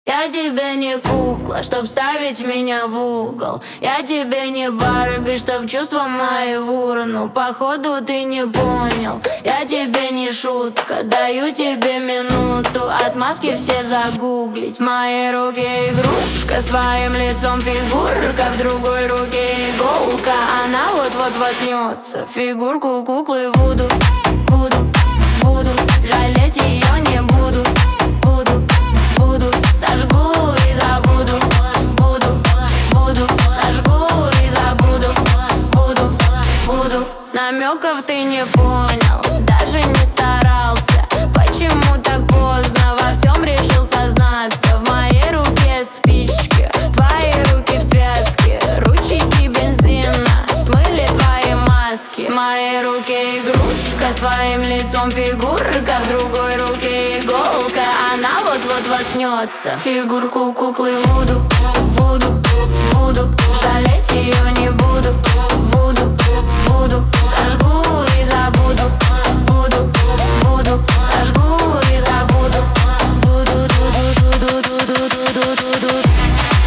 Я тебе не кукла, чтоб ставить меня в угол. Я тебе не Барби, чтоб чувства мои в урну. Походу ты не понял, я тебе не шутка. Даю тебе минуту, отмазки все загуглить. В моей руке игрушка, с твоим лицом фигурка. В другой руке иголка, она вот-вот воткнется. Фигурку куклы Вуду, Вуду, Вуду. Жалеть ее не буду, буду, буду. Сожгу и забуду, буду, буду. Сожгу и забуду, буду, буду. Намеков ты не понял, даже не старался. Почему так поздно во всем решил сознаться? В моей руке спички, твои руки в связке. Ручейки бензина смыли твои маски. В моей руке игрушка, с твоим лицом фигурка. В другой руке иголка, она вот-вот воткнется. Фигурку куклы Вуду, Вуду, Вуду. Жалеть ее не буду, Вуду, Вуду. Сожгу и забуду, Вуду, Вуду. Сожгу и забуду, Вуду, ду ду ду ду ду ду ду ду ду.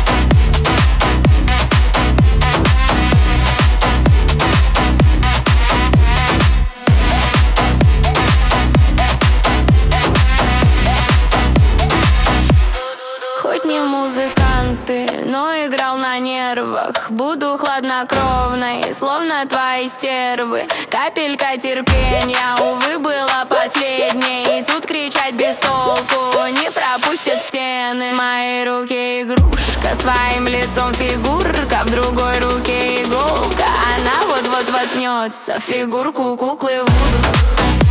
Хоть не музыканты, но играл на нервах. Буду хладнокровной, словно твои стервы. Капелька терпения, увы, была последней. И тут кричать без толку, не пропустят стены. В моей руке игрушка, с твоим лицом фигурка. В другой руке иголка, она вот-вот воткнется. Фигурку куклы Вуду.